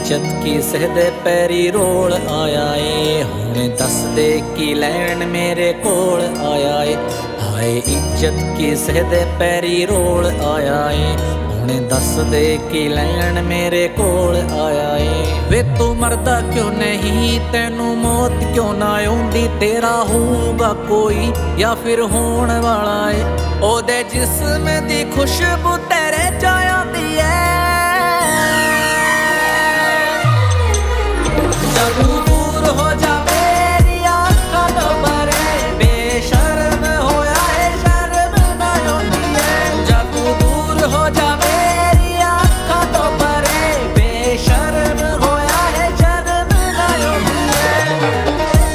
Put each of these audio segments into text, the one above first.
ਇੱਜ਼ਤ ਕਿਸੇ ਦੇ ਪੈਰੀ ਰੋਲ ਆਇਆ ਏ। ਹੁਣ ਦੱਸ ਦੇ ਕੀ ਲੈਣ ਮੇਰੇ ਕੋਲ ਆਇਆ ਏ। ਹਾਏ ਇੱਜ਼ਤ ਕਿਸੇ ਦੇ ਪੈਰੀ ਰੋਲ ਆਇਆ ਏ। ਹੁਣ ਦੱਸ ਦੇ ਕੀ ਲੈਣ ਮੇਰੇ ਕੋਲ ਆਇਆ ਏ। ਵੇ ਤੂੰ ਮਰਦਾ ਕਿਉਂ ਨਹੀਂ, ਤੈਨੂੰ ਮੌਤ ਕਿਉਂ ਨਾ ਆਉਂਦੀ। ਤੇਰਾ ਹੋਊਗਾ ਕੋਈ ਜਾਂ ਫਿਰ ਹੋਣ ਵਾਲਾ ਏ। ਉਹਦੇ ਜਿਸਮ ਦੀ ਖੁਸ਼ਬੂ ਤੇਰੇ ਚ ਆਉਂਦੀ ਏ। ਜਦ ਤੂੰ ਦੂਰ ਹੋ ਜਾ ਮੇਰੀ ਅੱਖਾਂ ਤੋਂ ਪਰੇ, ਬੇਸ਼ਰਮ ਹੋਇਆ ਏ ਸ਼ਰਮ ਨਾ ਆਉਂਦੀ ਏ। ਜਦ ਤੂੰ ਦੂਰ ਹੋ ਜਾ ਮੇਰੀ ਅੱਖਾਂ ਤੋਂ ਪਰੇ, ਬੇਸ਼ਰਮ ਹੋਇਆ ਏ ਸ਼ਰਮ ਨਾ ਆਉਂਦੀ ਏ।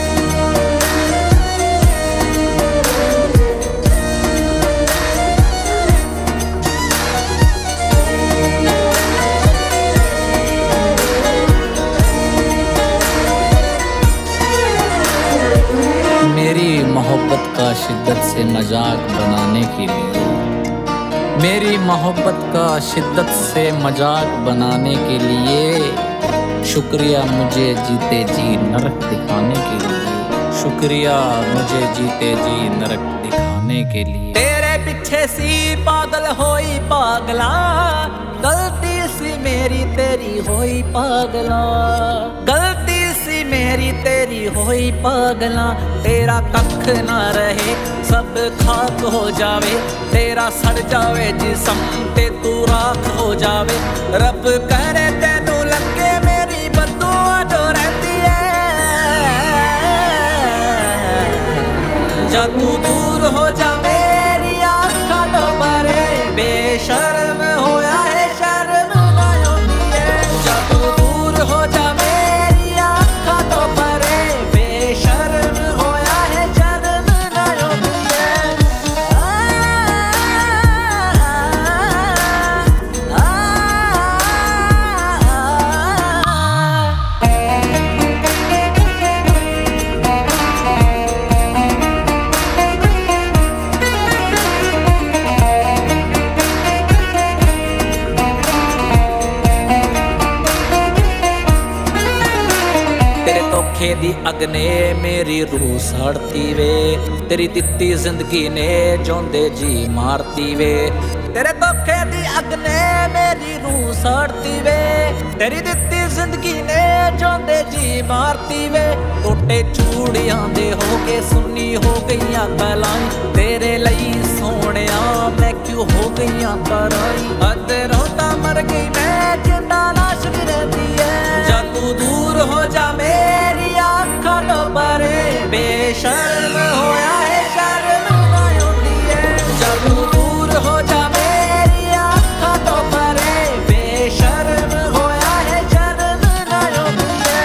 मेरी मोहब्बत का शिद्दत से मजाक बनाने के लिए, मेरी मोहब्बत का शिद्दत से मजाक बनाने के लिए शुक्रिया मुझे जीते जी नरक दिखाने के लिए। शुक्रिया मुझे जीते जी नरक दिखाने के लिए। तेरे पीछे सी पागल होई पागला, गलती सी मेरी तेरी होई पागला। गलती सी मेरी तेरी होई पागला। तेरा कख ना रहे सब खाक हो जावे, तेरा सड़ जावे जिसम ते तू राख हो जावे। रब करे तेनू लगे मेरी बदुआ जो रहती है। जब तू दूर हो जा मेरी आँखां तो परे, बेशर्म होया है शर्म ना आउंदी है। जब तू दूर हो जा मेरी आँखां तो परे, बेशर्म होया है शर्म ना आउंदी है। तेरे धोखे दी अग ने मेरी रूह साड़ती वे, तेरी दित्ती जिंदगी ने जोंदे जी मारती वे। तेरे धोखे दी अग ने मेरी रूह साड़ती वे, तेरी दित्ती जिंदगी ने जोंदे जी मारती वे। टोटे चूड़ियां दे हो के सुन्नी हो गईयां कलाई, तेरे लई सोहणिया मैं क्यों हो गईयां पराई। अंदरों तां मर गई मैं जिंदा लाश भी रहती है। जब तू दूर हो जा मेरी आँखां तो परे, बेशर्म होया है शर्म ना आउंदी है। जब तू दूर हो जा मेरी आँखां तो परे, बेशर्म होया है शर्म ना आउंदी है।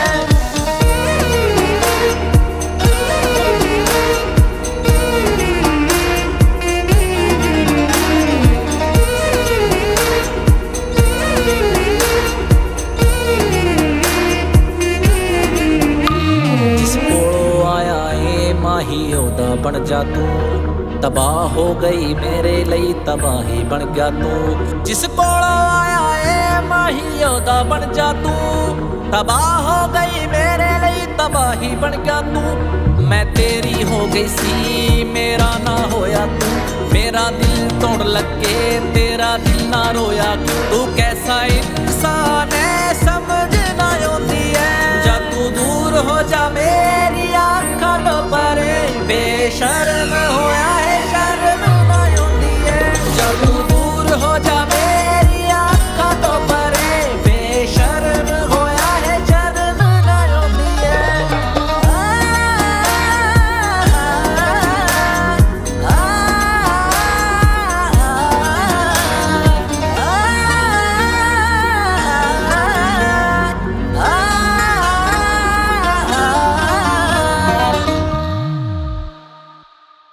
जिस कोलों आया ए माही ओदा बन जा तू, तबाह हो गई मेरे लई तबाही बन गया तू। जिस कोलों आया ए माही ओदा बन जा तू, तबाह हो गई मेरे लई तबाही बन गया तू। मैं तेरी हो गई सी मेरा ना होया तू, मेरा दिल तोड़ लगे तेरा दिल ना रोया। तू कैसा इंसान है समझ ना आउंदी है। जब तू दूर हो जा मेरी आँखां तो परे, बेशर्म होया है